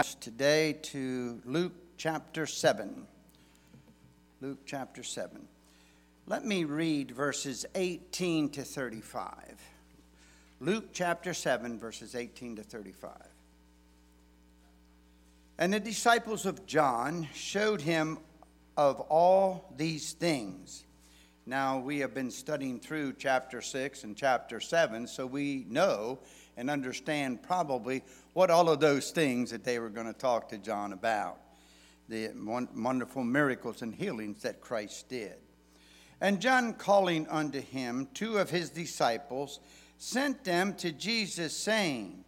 today to Luke chapter 7. Luke chapter 7. Let me read verses 18 to 35. Luke chapter 7, verses 18 to 35. And the disciples of John showed him of all these things. Now, we have been studying through chapter 6 and chapter 7, so we know and understand probably what all of those things that they were going to talk to John about. The wonderful miracles and healings that Christ did. And John, calling unto him 2 of his disciples, sent them to Jesus, saying,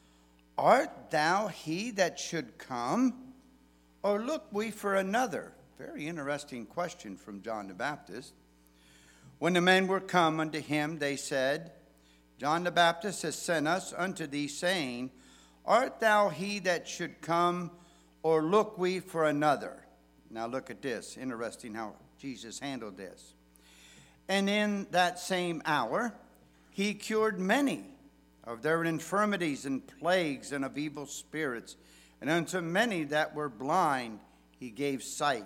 Art thou he that should come, or look we for another? Very interesting question from John the Baptist. When the men were come unto him, they said, John the Baptist has sent us unto thee, saying, Art thou he that should come, or look we for another? Now look at this. Interesting how Jesus handled this. And in that same hour, he cured many of their infirmities and plagues and of evil spirits. And unto many that were blind, he gave sight.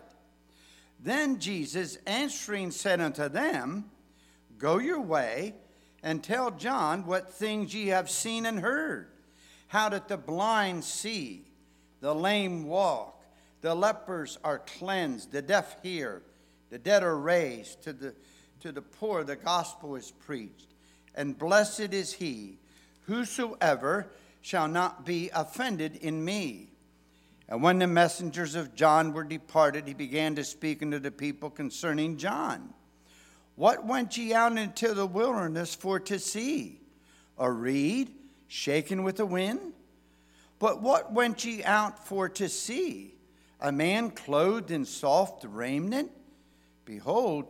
Then Jesus answering said unto them, Go your way, and tell John what things ye have seen and heard, how that the blind see, the lame walk, the lepers are cleansed, the deaf hear, the dead are raised, to the poor the gospel is preached. And blessed is he, whosoever shall not be offended in me. And when the messengers of John were departed, he began to speak unto the people concerning John. What went ye out into the wilderness for to see? A reed shaken with the wind? But what went ye out for to see? A man clothed in soft raiment? Behold,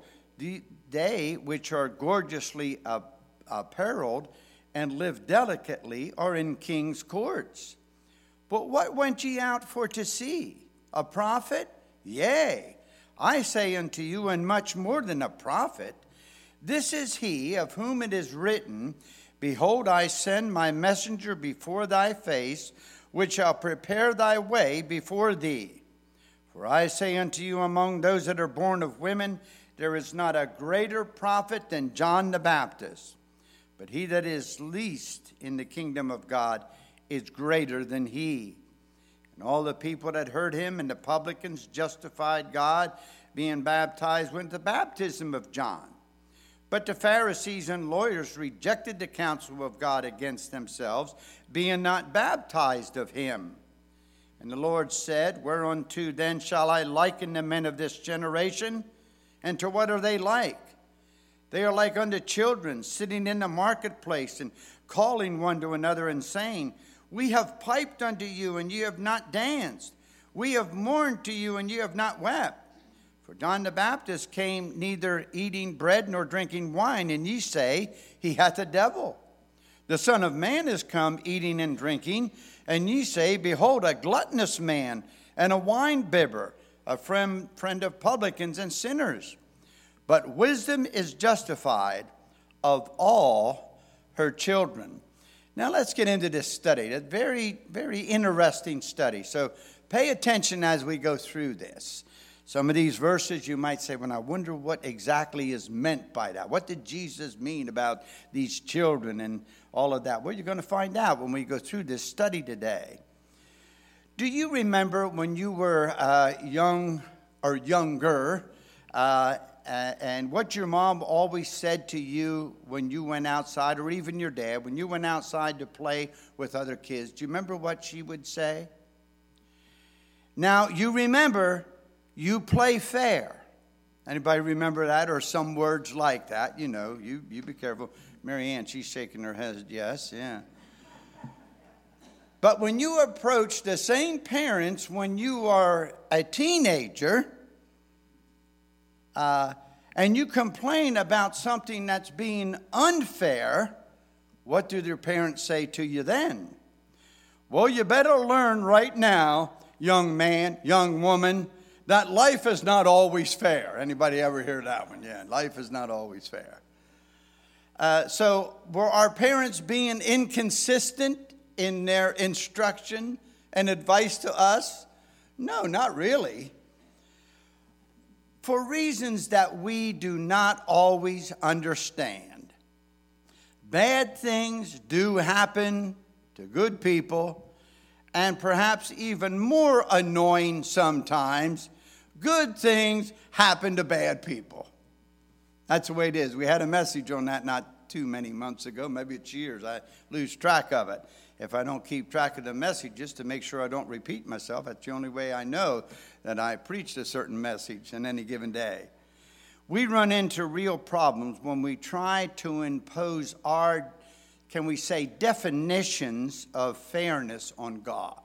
they which are gorgeously apparelled and live delicately are in king's courts. But what went ye out for to see? A prophet? Yea, I say unto you, and much more than a prophet. This is he of whom it is written, Behold, I send my messenger before thy face, which shall prepare thy way before thee. For I say unto you, among those that are born of women, there is not a greater prophet than John the Baptist. But he that is least in the kingdom of God is greater than he. And all the people that heard him and the publicans justified God, being baptized with the baptism of John. But the Pharisees and lawyers rejected the counsel of God against themselves, being not baptized of him. And the Lord said, Whereunto then shall I liken the men of this generation? And to what are they like? They are like unto children sitting in the marketplace and calling one to another and saying, We have piped unto you, and ye have not danced. We have mourned to you, and ye have not wept. For John the Baptist came neither eating bread nor drinking wine, and ye say, He hath a devil. The Son of Man is come eating and drinking, and ye say, Behold, a gluttonous man, and a winebibber, a friend of publicans and sinners. But wisdom is justified of all her children. Now let's get into this study. A very, very interesting study. So pay attention as we go through this. Some of these verses you might say, well, I wonder what exactly is meant by that. What did Jesus mean about these children and all of that? Well, you're going to find out when we go through this study today. Do you remember when you were young or younger, and what your mom always said to you when you went outside, or even your dad, when you went outside to play with other kids? Do you remember what she would say? Now, you remember, you play fair. Anybody remember that, or some words like that? You know, you be careful. Mary Ann, she's shaking her head. Yes, yeah. But when you approach the same parents when you are a teenager, and you complain about something that's being unfair, what do their parents say to you then? Well, you better learn right now, young man, young woman, that life is not always fair. Anybody ever hear that one? Yeah, life is not always fair. So were our parents being inconsistent in their instruction and advice to us? No, not really. For reasons that we do not always understand. Bad things do happen to good people, and perhaps even more annoying sometimes, good things happen to bad people. That's the way it is. We had a message on that not too many months ago. Maybe it's years. I lose track of it. If I don't keep track of the messages to make sure I don't repeat myself, that's the only way I know that I preached a certain message in any given day. We run into real problems when we try to impose our, can we say, definitions of fairness on God.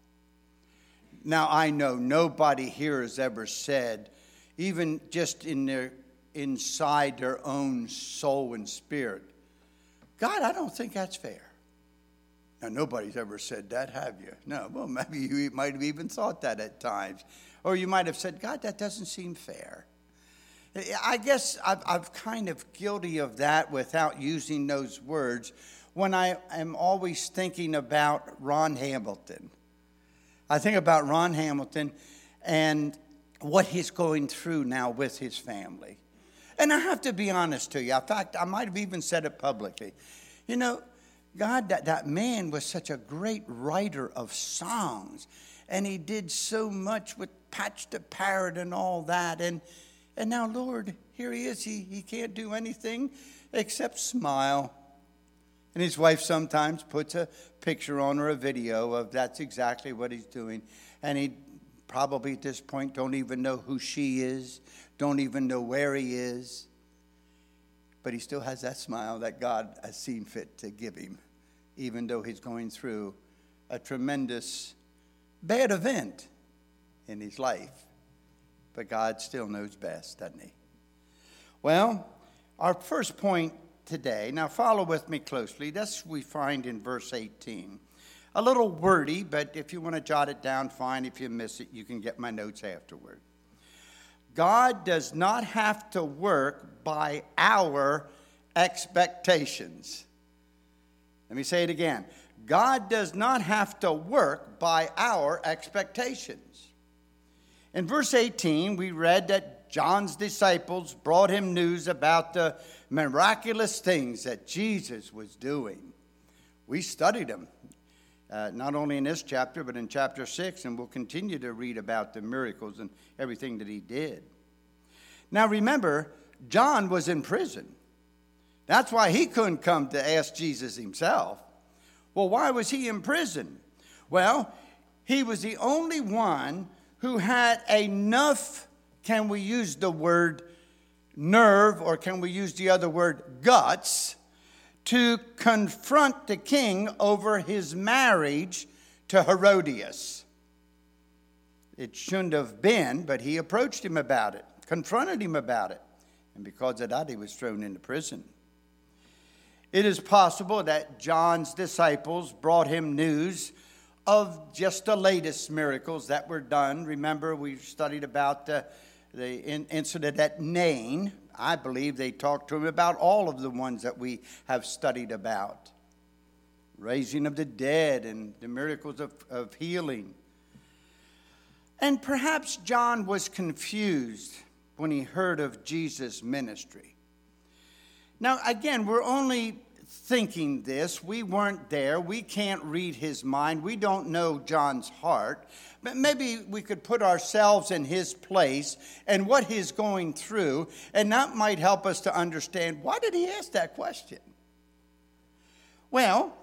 Now, I know nobody here has ever said, even just inside their own soul and spirit, God, I don't think that's fair. Now, nobody's ever said that, have you? No, well, maybe you might have even thought that at times. Or you might have said, God, that doesn't seem fair. I guess I'm kind of guilty of that without using those words when I am always thinking about Ron Hamilton. I think about Ron Hamilton and what he's going through now with his family. And I have to be honest to you. In fact, I might have even said it publicly. You know, God, that man was such a great writer of songs. And he did so much with Patch the Parrot and all that. And now, Lord, here he is. He can't do anything except smile. And his wife sometimes puts a picture on or a video of that's exactly what he's doing. And he probably at this point don't even know who she is, don't even know where he is. But he still has that smile that God has seen fit to give him, even though he's going through a tremendous bad event in his life. But God still knows best, doesn't he? Well, our first point today, now follow with me closely. This we find in verse 18. A little wordy, but if you want to jot it down, fine. If you miss it, you can get my notes afterward. God does not have to work by our expectations. Let me say it again. God does not have to work by our expectations. In verse 18, we read that John's disciples brought him news about the miraculous things that Jesus was doing. We studied them, not only in this chapter, but in chapter 6, and we'll continue to read about the miracles and everything that he did. Now remember, John was in prison. That's why he couldn't come to ask Jesus himself. Well, why was he in prison? Well, he was the only one who had enough, can we use the word nerve, or can we use the other word guts, to confront the king over his marriage to Herodias. It shouldn't have been, but he approached him about it, confronted him about it, and because of that, he was thrown into prison. It is possible that John's disciples brought him news of just the latest miracles that were done. Remember, we studied about the incident at Nain. I believe they talked to him about all of the ones that we have studied about. Raising of the dead and the miracles of healing. And perhaps John was confused when he heard of Jesus' ministry. Now, again, we're only thinking this. We weren't there. We can't read his mind. We don't know John's heart. But maybe we could put ourselves in his place and what he's going through, and that might help us to understand, why did he ask that question? Well,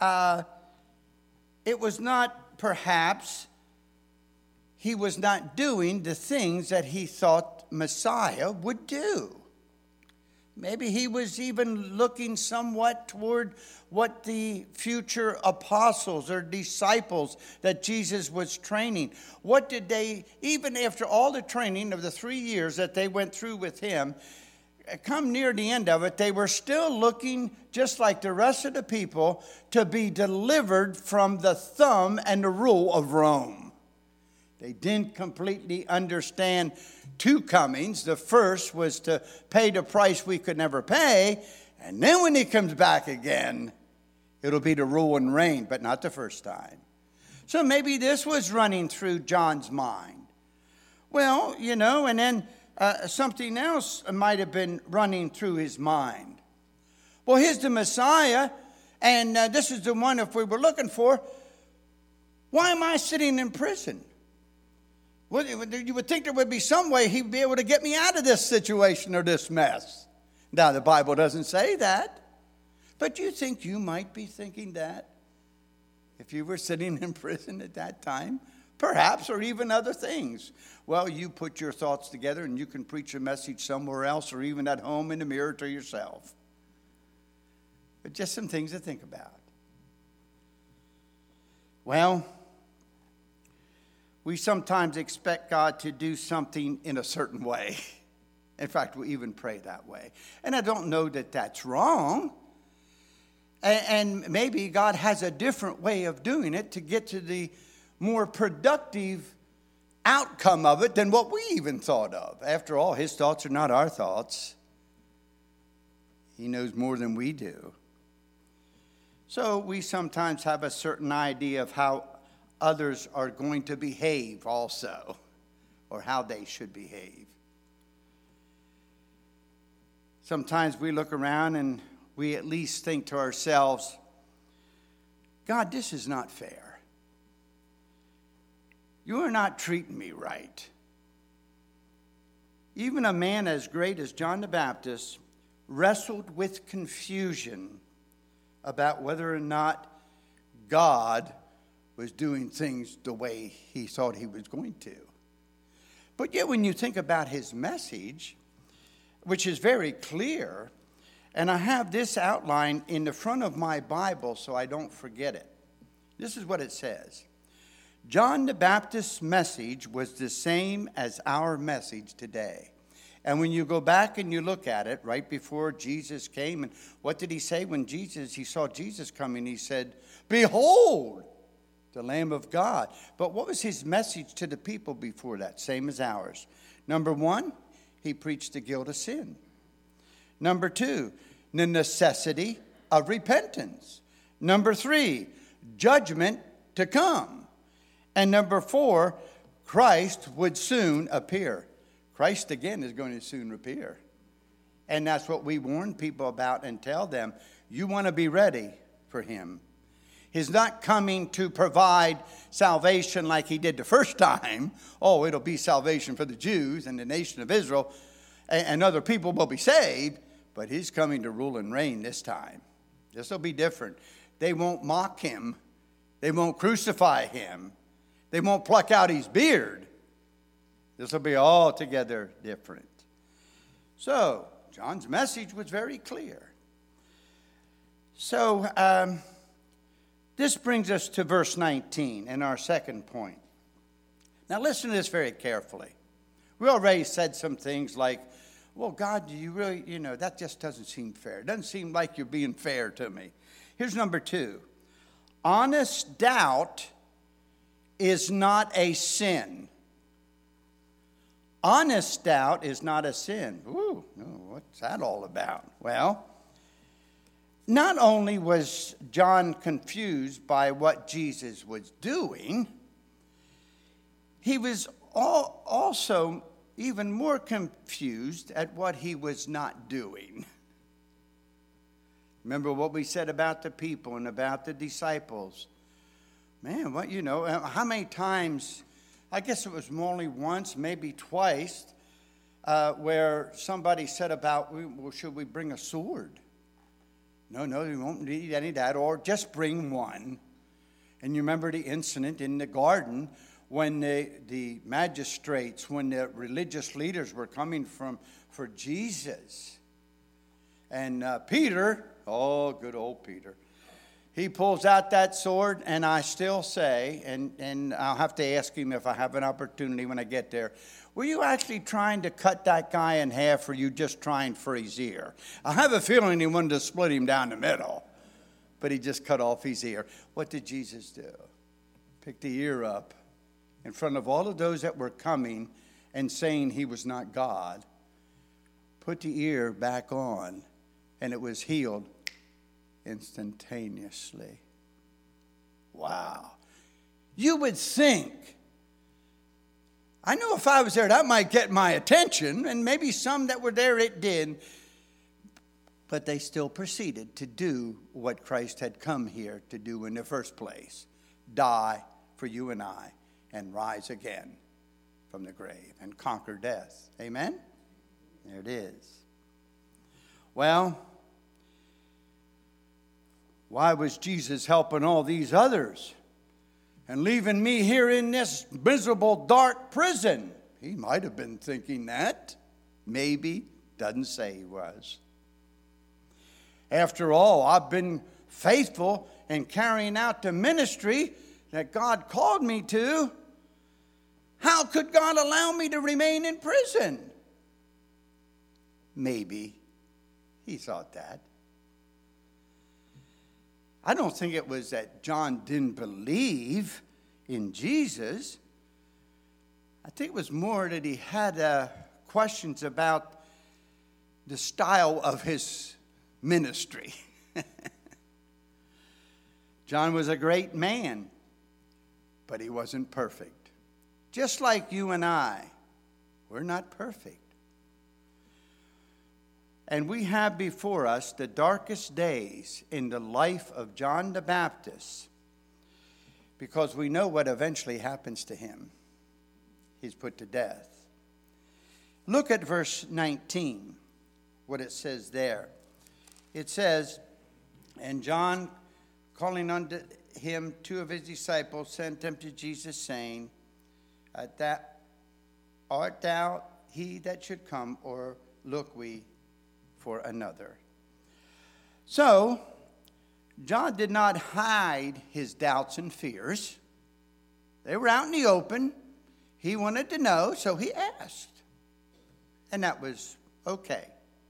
it was not perhaps he was not doing the things that he thought Messiah would do. Maybe he was even looking somewhat toward what the future apostles or disciples that Jesus was training. What did they, even after all the training of the 3 years that they went through with him, come near the end of it, they were still looking, just like the rest of the people, to be delivered from the thumb and the rule of Rome. They didn't completely understand two comings. The first was to pay the price we could never pay. And then when he comes back again, it'll be to rule and reign, but not the first time. So maybe this was running through John's mind. Well, and then something else might have been running through his mind. Well, here's the Messiah, and this is the one if we were looking for. Why am I sitting in prison? Well, you would think there would be some way he'd be able to get me out of this situation or this mess. Now, the Bible doesn't say that. But you think you might be thinking that if you were sitting in prison at that time? Perhaps, or even other things. Well, you put your thoughts together and you can preach a message somewhere else or even at home in the mirror to yourself. But just some things to think about. Well, we sometimes expect God to do something in a certain way. In fact, we even pray that way. And I don't know that that's wrong. And maybe God has a different way of doing it to get to the more productive outcome of it than what we even thought of. After all, his thoughts are not our thoughts. He knows more than we do. So we sometimes have a certain idea of how others are going to behave also, or how they should behave. Sometimes we look around and we at least think to ourselves, God, this is not fair. You are not treating me right. Even a man as great as John the Baptist wrestled with confusion about whether or not God was doing things the way he thought he was going to. But yet when you think about his message, which is very clear, and I have this outline in the front of my Bible so I don't forget it. This is what it says. John the Baptist's message was the same as our message today. And when you go back and you look at it, right before Jesus came, and what did he say when he saw Jesus coming? He said, "Behold, the Lamb of God." But what was his message to the people before that? Same as ours. Number one, he preached the guilt of sin. Number two, the necessity of repentance. Number three, judgment to come. And number four, Christ would soon appear. Christ again is going to soon appear. And that's what we warn people about and tell them. You want to be ready for him. He's not coming to provide salvation like he did the first time. Oh, it'll be salvation for the Jews and the nation of Israel, and other people will be saved. But he's coming to rule and reign this time. This will be different. They won't mock him. They won't crucify him. They won't pluck out his beard. This will be altogether different. So, John's message was very clear. So, this brings us to verse 19 and our second point. Now, listen to this very carefully. We already said some things like, well, God, do you really, that just doesn't seem fair. It doesn't seem like you're being fair to me. Here's number two. Honest doubt is not a sin. Honest doubt is not a sin. Ooh, what's that all about? Well, not only was John confused by what Jesus was doing, he was also even more confused at what he was not doing. Remember what we said about the people and about the disciples. Man, how many times, I guess it was only once, maybe twice, where somebody said about, well, should we bring a sword? No, we won't need any of that, or just bring one. And you remember the incident in the garden when the magistrates, when the religious leaders were coming for Jesus. And Peter, good old Peter, he pulls out that sword, and I still say, and I'll have to ask him if I have an opportunity when I get there, were you actually trying to cut that guy in half, or were you just trying for his ear? I have a feeling he wanted to split him down the middle, but he just cut off his ear. What did Jesus do? Pick the ear up in front of all of those that were coming and saying he was not God, put the ear back on, and it was healed instantaneously. Wow. You would think, I know if I was there, that might get my attention, and maybe some that were there it did. But they still proceeded to do what Christ had come here to do in the first place. Die for you and I, and rise again from the grave, and conquer death. Amen? There it is. Well, why was Jesus helping all these others and leaving me here in this miserable, dark prison? He might have been thinking that. Maybe. Doesn't say he was. After all, I've been faithful in carrying out the ministry that God called me to. How could God allow me to remain in prison? Maybe he thought that. I don't think it was that John didn't believe in Jesus. I think it was more that he had questions about the style of his ministry. John was a great man, but he wasn't perfect. Just like you and I, we're not perfect. And we have before us the darkest days in the life of John the Baptist, because we know what eventually happens to him. He's put to death. Look at verse 19, what it says there. It says, and John, calling unto him 2 of his disciples, sent them to Jesus, saying, art thou he that should come, or look we for another? So, John did not hide his doubts and fears. They were out in the open. He wanted to know, so he asked. And that was okay.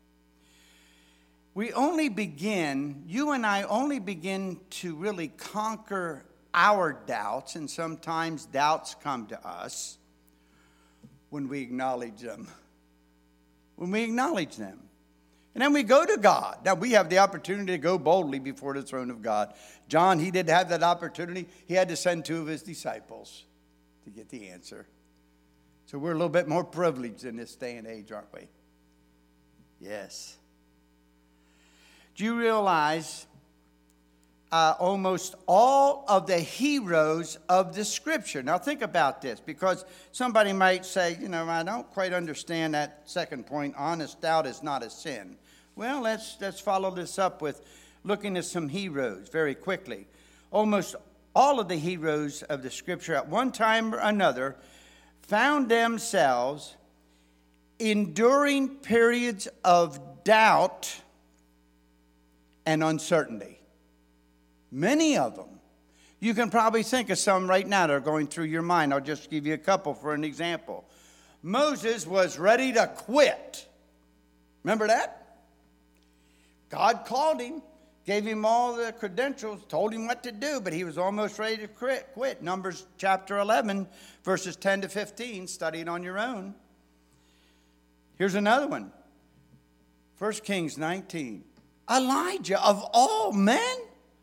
You and I only begin to really conquer our doubts, and sometimes doubts come to us when we acknowledge them. When we acknowledge them. And then we go to God. Now, we have the opportunity to go boldly before the throne of God. John, he did have that opportunity. He had to send 2 of his disciples to get the answer. So we're a little bit more privileged in this day and age, aren't we? Yes. Do you realize almost all of the heroes of the Scripture? Now think about this, because somebody might say, I don't quite understand that second point. Honest doubt is not a sin. Well, let's follow this up with looking at some heroes very quickly. Almost all of the heroes of the Scripture at one time or another found themselves enduring periods of doubt and uncertainty. Many of them. You can probably think of some right now that are going through your mind. I'll just give you a couple for an example. Moses was ready to quit. Remember that? God called him, gave him all the credentials, told him what to do, but he was almost ready to quit. Numbers chapter 11, verses 10 to 15. Study it on your own. Here's another one. 1 Kings 19. Elijah, of all men?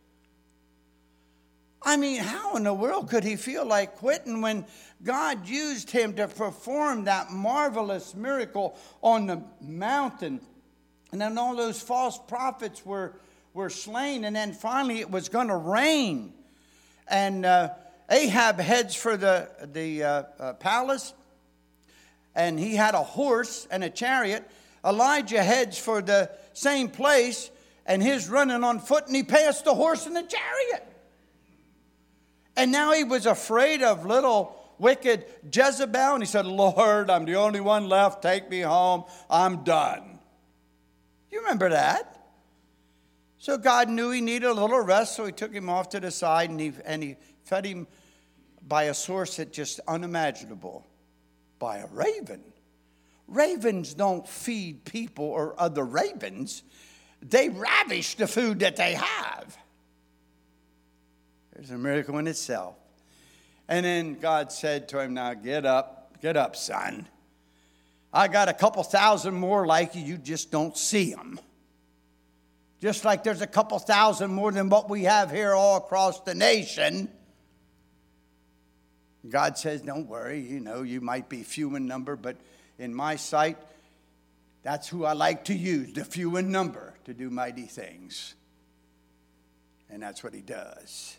I mean, how in the world could he feel like quitting when God used him to perform that marvelous miracle on the mountain? And then all those false prophets were slain, and then finally it was going to rain. And Ahab heads for the palace, and he had a horse and a chariot. Elijah heads for the same place, and he's running on foot, and he passed the horse and the chariot. And now he was afraid of little wicked Jezebel, and he said, Lord, I'm the only one left. Take me home. I'm done. You remember that? So God knew he needed a little rest, so he took him off to the side, and he fed him by a source that's just unimaginable, by a raven. Ravens don't feed people or other ravens. They ravish the food that they have. There's a miracle in itself. And then God said to him, now get up, son. I got a couple thousand more like you, you just don't see them. Just like there's a couple thousand more than what we have here all across the nation. God says, don't worry, you might be few in number, but in my sight, that's who I like to use, the few in number, to do mighty things. And that's what he does.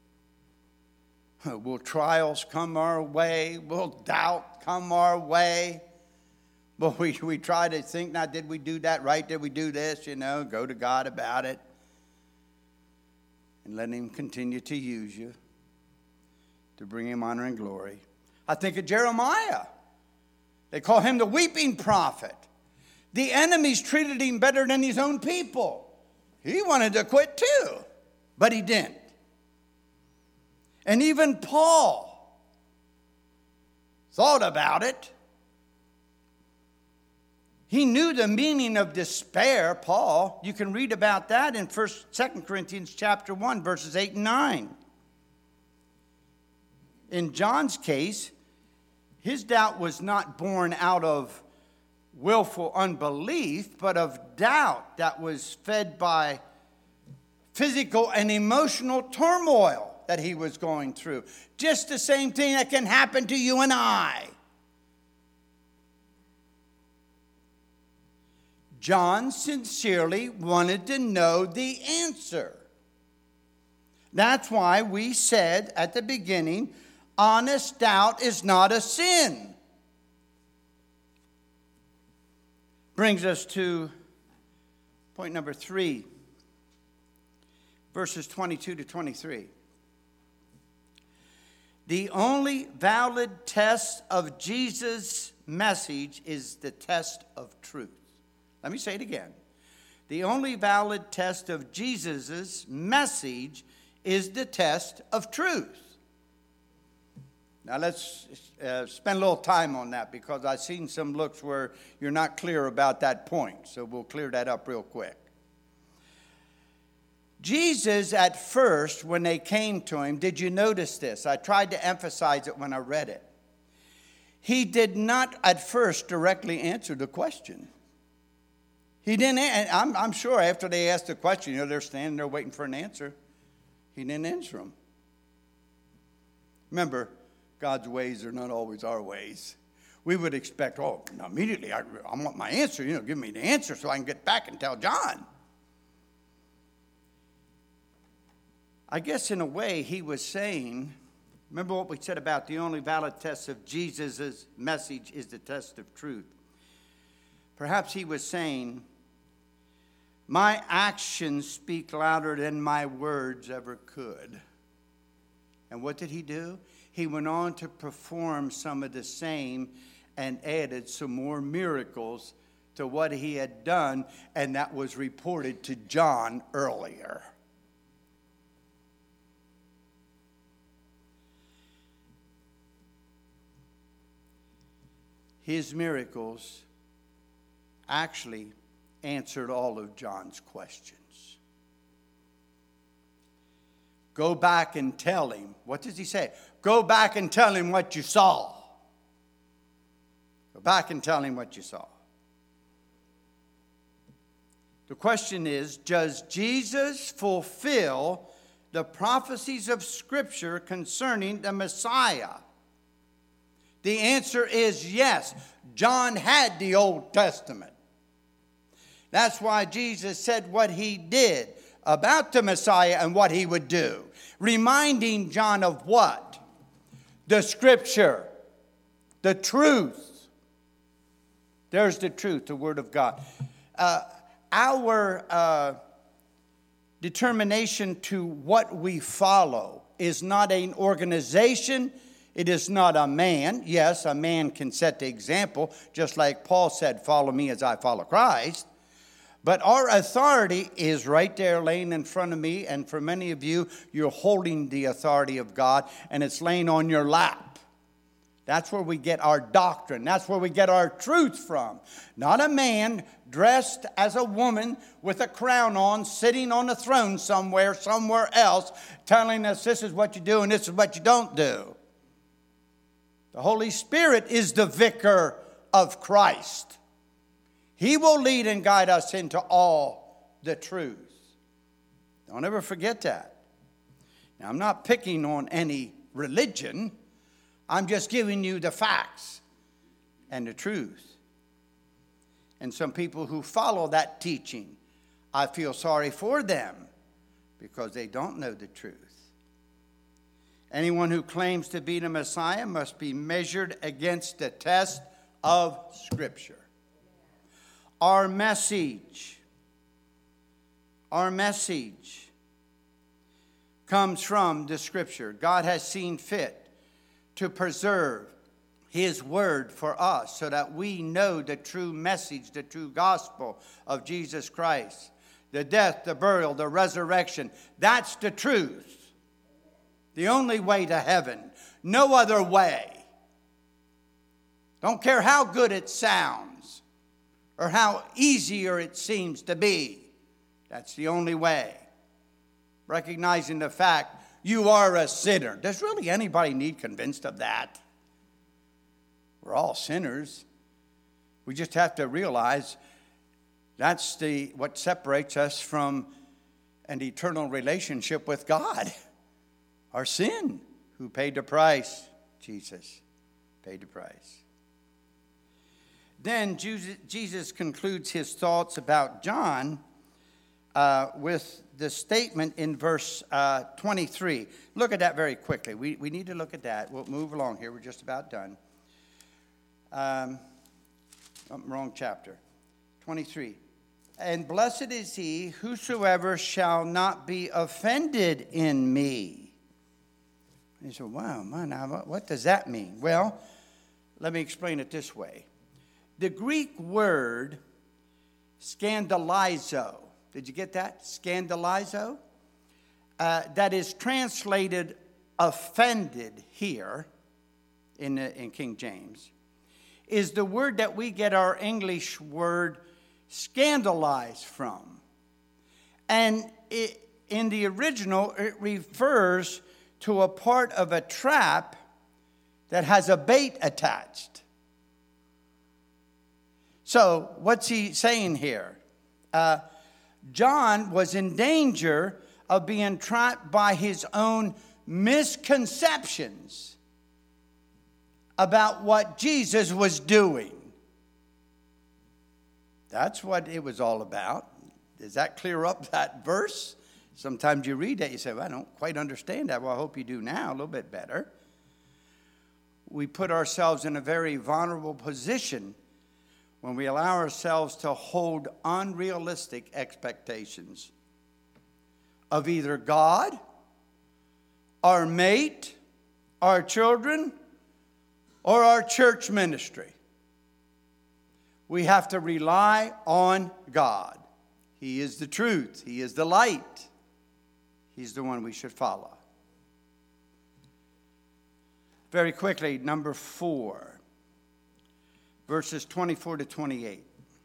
Will trials come our way? Will doubt come our way? Well, we try to think, now, did we do that right? Did we do this? Go to God about it. And let him continue to use you to bring him honor and glory. I think of Jeremiah. They call him the weeping prophet. The enemies treated him better than his own people. He wanted to quit too, but he didn't. And even Paul thought about it. He knew the meaning of despair, Paul. You can read about that in 2 Corinthians chapter 1, verses 8 and 9. In John's case, his doubt was not born out of willful unbelief, but of doubt that was fed by physical and emotional turmoil that he was going through. Just the same thing that can happen to you and I. John sincerely wanted to know the answer. That's why we said at the beginning, honest doubt is not a sin. Brings us to point number 3, verses 22 to 23. The only valid test of Jesus' message is the test of truth. Let me say it again. The only valid test of Jesus' message is the test of truth. Now let's spend a little time on that, because I've seen some looks where you're not clear about that point. So we'll clear that up real quick. Jesus, at first, when they came to him, did you notice this? I tried to emphasize it when I read it. He did not at first directly answer the question. He didn't. I'm sure after they asked the question, they're standing there waiting for an answer. He didn't answer them. Remember, God's ways are not always our ways. We would expect, immediately I want my answer. Give me the answer so I can get back and tell John. I guess in a way he was saying, remember what we said about the only valid test of Jesus' message is the test of truth. Perhaps he was saying, my actions speak louder than my words ever could. And what did he do? He went on to perform some of the same and added some more miracles to what he had done, and that was reported to John earlier. His miracles actually answered all of John's questions. Go back and tell him. What does he say? Go back and tell him what you saw. Go back and tell him what you saw. The question is, does Jesus fulfill the prophecies of Scripture concerning the Messiah? The answer is yes. John had the Old Testament. That's why Jesus said what he did about the Messiah and what he would do. Reminding John of what? The Scripture. The truth. There's the truth, the Word of God. Our determination to what we follow is not an organization. It is not a man. Yes, a man can set the example, just like Paul said, follow me as I follow Christ. But our authority is right there laying in front of me, and for many of you, you're holding the authority of God, and it's laying on your lap. That's where we get our doctrine. That's where we get our truth from. Not a man dressed as a woman with a crown on, sitting on a throne somewhere else, telling us this is what you do and this is what you don't do. The Holy Spirit is the vicar of Christ. He will lead and guide us into all the truth. Don't ever forget that. Now, I'm not picking on any religion. I'm just giving you the facts and the truth. And some people who follow that teaching, I feel sorry for them because they don't know the truth. Anyone who claims to be the Messiah must be measured against the test of Scripture. Our message comes from the Scripture. God has seen fit to preserve His word for us so that we know the true message, the true gospel of Jesus Christ. The death, the burial, the resurrection. That's the truth. The only way to heaven. No other way. Don't care how good it sounds or how easier it seems to be. That's the only way. Recognizing the fact you are a sinner. Does really anybody need convinced of that? We're all sinners. We just have to realize that's what separates us from an eternal relationship with God. Our sin. Who paid the price? Jesus paid the price. Then Jesus concludes his thoughts about John with the statement in verse 23. Look at that very quickly. We need to look at that. We'll move along here. We're just about done. Wrong chapter. 23. And blessed is he whosoever shall not be offended in me. And you say, wow, man, what does that mean? Well, let me explain it this way. The Greek word scandalizo, did you get that? Scandalizo? That is translated offended here in King James, is the word that we get our English word scandalize from. And in the original, it refers to a part of a trap that has a bait attached. So, what's he saying here? John was in danger of being trapped by his own misconceptions about what Jesus was doing. That's what it was all about. Does that clear up that verse? Sometimes you read that, you say, well, I don't quite understand that. Well, I hope you do now, a little bit better. We put ourselves in a very vulnerable position when we allow ourselves to hold unrealistic expectations of either God, our mate, our children, or our church ministry. We have to rely on God. He is the truth. He is the light. He's the one we should follow. Very quickly, number 4, verses 24 to 28.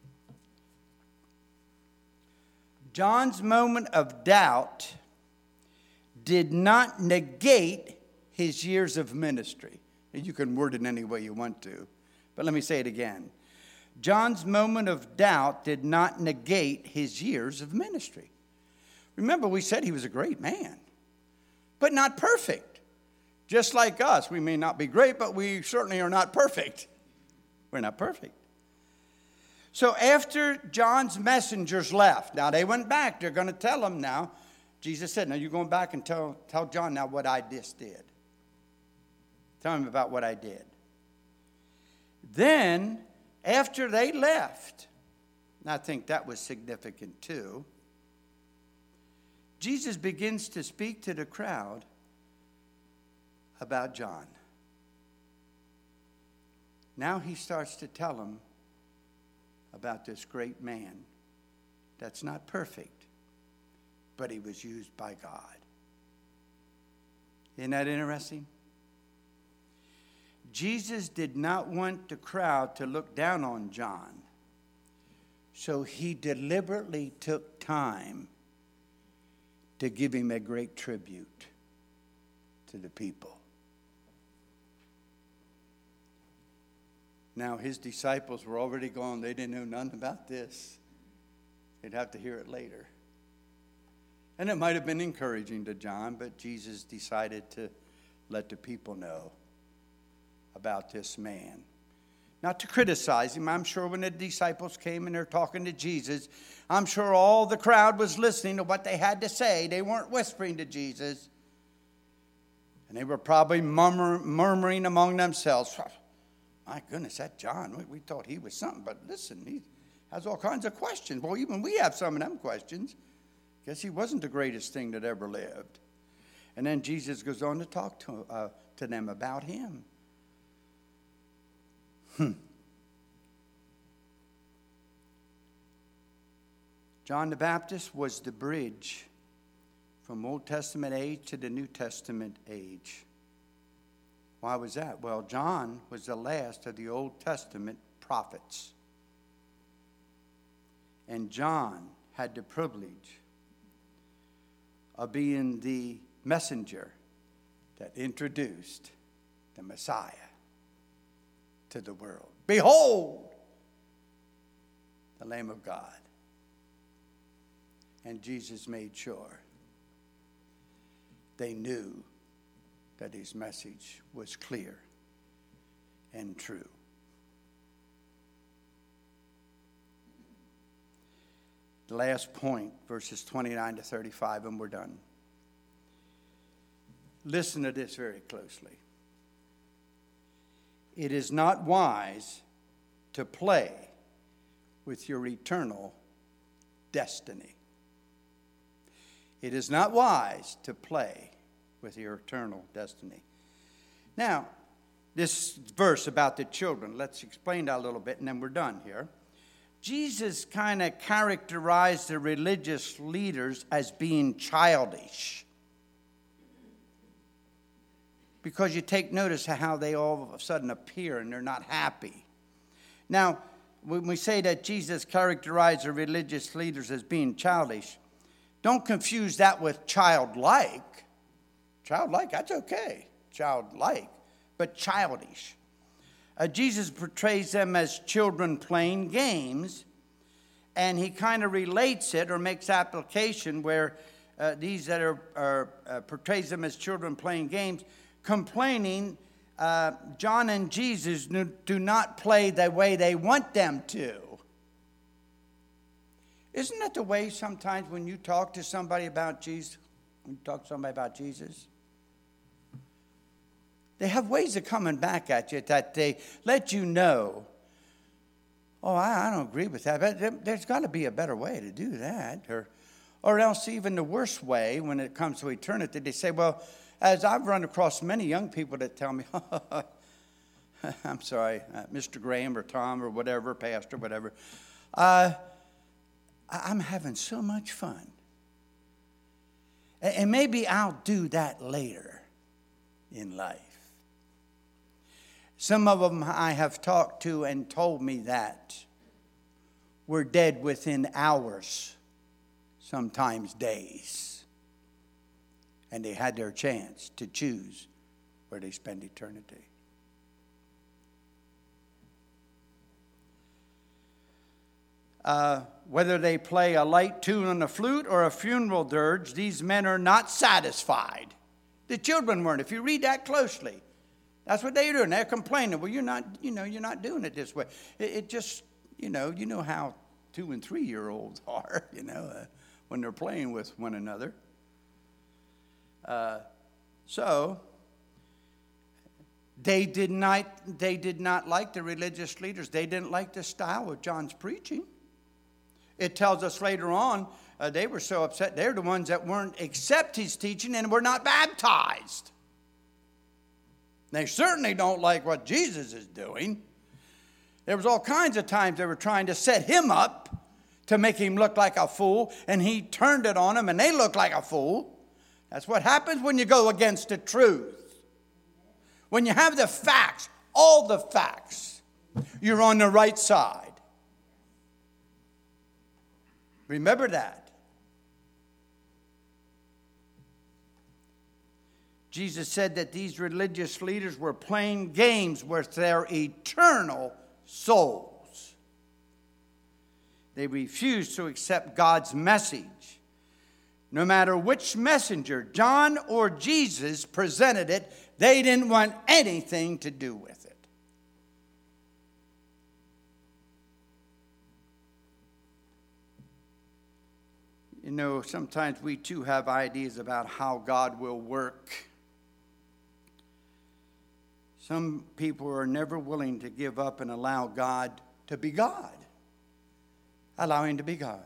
John's moment of doubt did not negate his years of ministry. You can word it any way you want to, but let me say it again. John's moment of doubt did not negate his years of ministry. Remember, we said he was a great man, but not perfect. Just like us, we may not be great, but we certainly are not perfect. We're not perfect. So after John's messengers left, now they went back. They're going to tell him now. Jesus said, now you're going back and tell John now what I just did. Tell him about what I did. Then, after they left, and I think that was significant too, Jesus begins to speak to the crowd about John. Now he starts to tell them about this great man that's not perfect, but he was used by God. Isn't that interesting? Jesus did not want the crowd to look down on John, so he deliberately took time to give him a great tribute to the people. Now, his disciples were already gone. They didn't know nothing about this. They'd have to hear it later. And it might have been encouraging to John, but Jesus decided to let the people know about this man. Not to criticize him. I'm sure when the disciples came and they're talking to Jesus, I'm sure all the crowd was listening to what they had to say. They weren't whispering to Jesus. And they were probably murmuring among themselves. My goodness, that John, we thought he was something. But listen, he has all kinds of questions. Well, even we have some of them questions. Guess he wasn't the greatest thing that ever lived. And then Jesus goes on to talk to them about him. John the Baptist was the bridge from Old Testament age to the New Testament age. Why was that? Well, John was the last of the Old Testament prophets. And John had the privilege of being the messenger that introduced the Messiah to the world. Behold, the Lamb of God. And Jesus made sure they knew that his message was clear and true. The last point, verses 29 to 35, and we're done. Listen to this very closely. It is not wise to play with your eternal destiny. It is not wise to play with your eternal destiny. Now, this verse about the children, let's explain that a little bit and then we're done here. Jesus kind of characterized the religious leaders as being childish. Because you take notice of how they all of a sudden appear and they're not happy. Now, when we say that Jesus characterized the religious leaders as being childish, don't confuse that with childlike. Childlike, that's okay. Childlike, but childish. Jesus portrays them as children playing games, and he kind of relates it or makes application where these that are portrays them as children playing games, complaining John and Jesus do not play the way they want them to. Isn't that the way sometimes when you talk to somebody about Jesus, they have ways of coming back at you that they let you know, oh, I don't agree with that, but there's got to be a better way to do that. Or else even the worst way when it comes to eternity, they say, well, as I've run across many young people that tell me, I'm sorry, Mr. Graham or Tom or whatever, pastor, whatever, I'm having so much fun. And maybe I'll do that later in life. Some of them I have talked to and told me that were dead within hours, sometimes days. And they had their chance to choose where they spend eternity. Whether they play a light tune on the flute or a funeral dirge, these men are not satisfied. The children weren't. If you read that closely, that's what they're doing. They're complaining. Well, you're not doing it this way. It just, you know how 2- and 3-year-olds are, when they're playing with one another. So they did not like the religious leaders. They didn't like the style of John's preaching. It tells us later on, they were so upset. They're the ones that weren't accept his teaching and were not baptized. They certainly don't like what Jesus is doing. There was all kinds of times they were trying to set him up to make him look like a fool, and he turned it on them, and they looked like a fool. That's what happens when you go against the truth. When you have the facts, all the facts, you're on the right side. Remember that. Jesus said that these religious leaders were playing games with their eternal souls. They refused to accept God's message. No matter which messenger, John or Jesus, presented it, they didn't want anything to do with it. sometimes we too have ideas about how God will work. Some people are never willing to give up and allow God to be God. Allow Him to be God.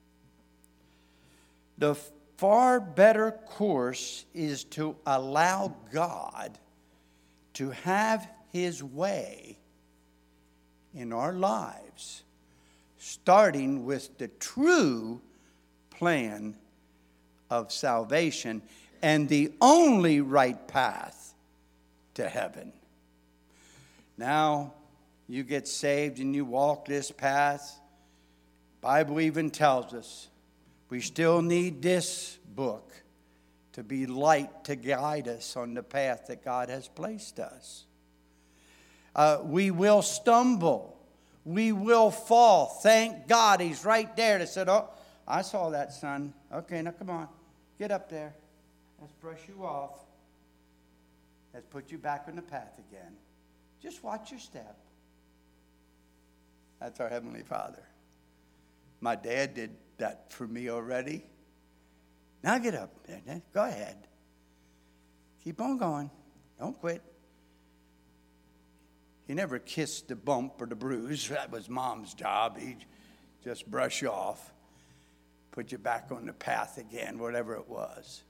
The far better course is to allow God to have His way in our lives, starting with the true plan of salvation and the only right path to heaven. Now, you get saved and you walk this path. The Bible even tells us we still need this book to be light to guide us on the path that God has placed us. We will stumble. We will fall. Thank God He's right there to say, oh, I saw that, son. Okay, now come on. Get up there. Let's brush you off. Let's put you back on the path again. Just watch your step. That's our Heavenly Father. My dad did that for me already. Now get up. Go ahead. Keep on going. Don't quit. He never kissed the bump or the bruise. That was Mom's job. He'd just brush you off. Put you back on the path again, whatever it was.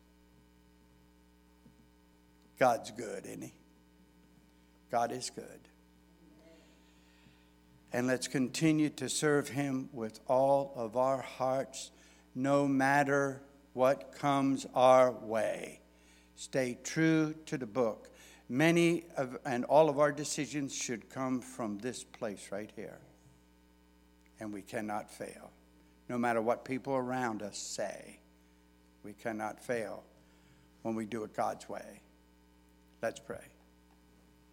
God's good, isn't He? God is good. And let's continue to serve Him with all of our hearts, no matter what comes our way. Stay true to the book. Many of and all of our decisions should come from this place right here. And we cannot fail. No matter what people around us say, we cannot fail when we do it God's way. Let's pray.